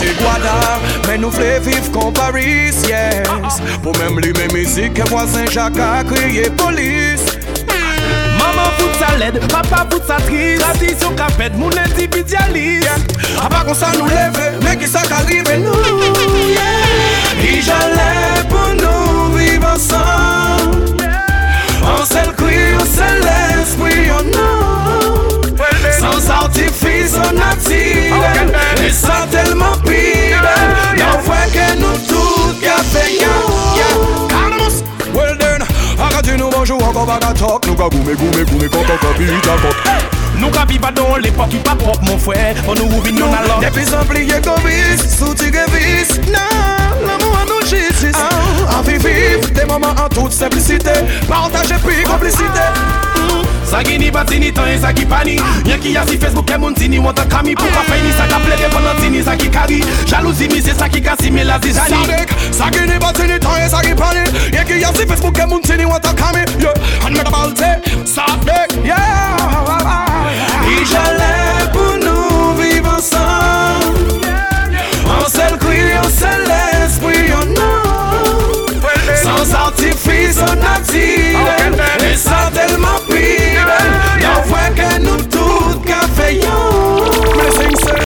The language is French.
c'est Guada, mais nous voulons vivre comme Paris, yes. Pour même lui, mes musiques, que voisin Jacques a crié police. Maman fout sa laide, papa fout sa triste. Tradition qu'a fait mon individualiste. A pas qu'on ça nous lève, mais qui ça qu'arrive nous, yeah. Et j'allais pour nous vivre ensemble. On s'est le cri, on s'est l'esprit, on non. Sans artifice, on attire. Et ça tellement pire. Y'en voit que nous tous café, calmos. Well then, arrêtez nous bonjour encore pas qu'à talk. Nous qu'à goumer, quand on copie, nous qu'à vivre dans l'époque qui pas propre mon frère. On nous ouvre non alors. Des plus ampliés comme vis, sous-tigre vis. Non, l'amour à nous justice. En vivre des moments en toute simplicité. Partager puis complicité. Ça qui n'y bâti ni temps et ça qui pani. Y'a qui a si Facebook et mon tini ou ta kami. Pour pas faire ni ça qu'a plaidé pendant tini ça qui carry. Jalousie mi c'est ça qui casse mais la zizani. Ça qui n'y bâti ni temps et ça qui pani. Y'a qui a si Facebook et mon tini ou ta kami. Yeah, and me about it. Sadek, yeah. Et j'allais pour nous vivre ensemble. On s'est le cri, on s'est l'esprit, on non. Sans artifice, on attire.